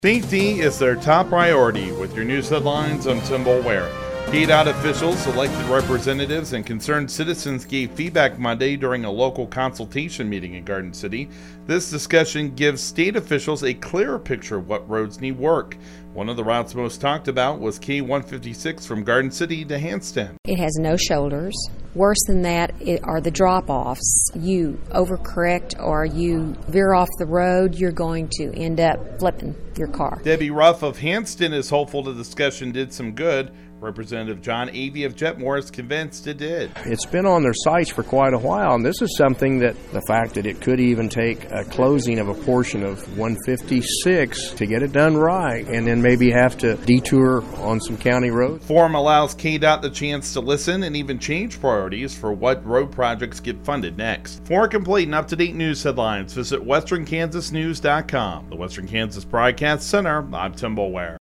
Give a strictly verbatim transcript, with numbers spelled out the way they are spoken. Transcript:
Safety is their top priority with your news headlines. I'm Tim Boulware. K DOT officials, elected representatives, and concerned citizens gave feedback Monday during a local consultation meeting in Garden City. This discussion gives state officials a clearer picture of what roads need work. One of the routes most talked about was K one fifty-six from Garden City to Hanston. It has no shoulders. Worse than that it are the drop-offs. You overcorrect or you veer off the road, you're going to end up flipping your car. Debbie Ruff of Hanston is hopeful the discussion did some good. Representative John Avey of Jetmore is convinced it did. It's been on their sites for quite a while, and this is something that the fact that it could even take a closing of a portion of one fifty-six to get it done right, and then maybe have to detour on some county roads. Forum allows K DOT the chance to listen and even change priorities for what road projects get funded next. For complete and up-to-date news headlines, visit western kansas news dot com. The Western Kansas Broadcast Center, I'm Tim Boulware.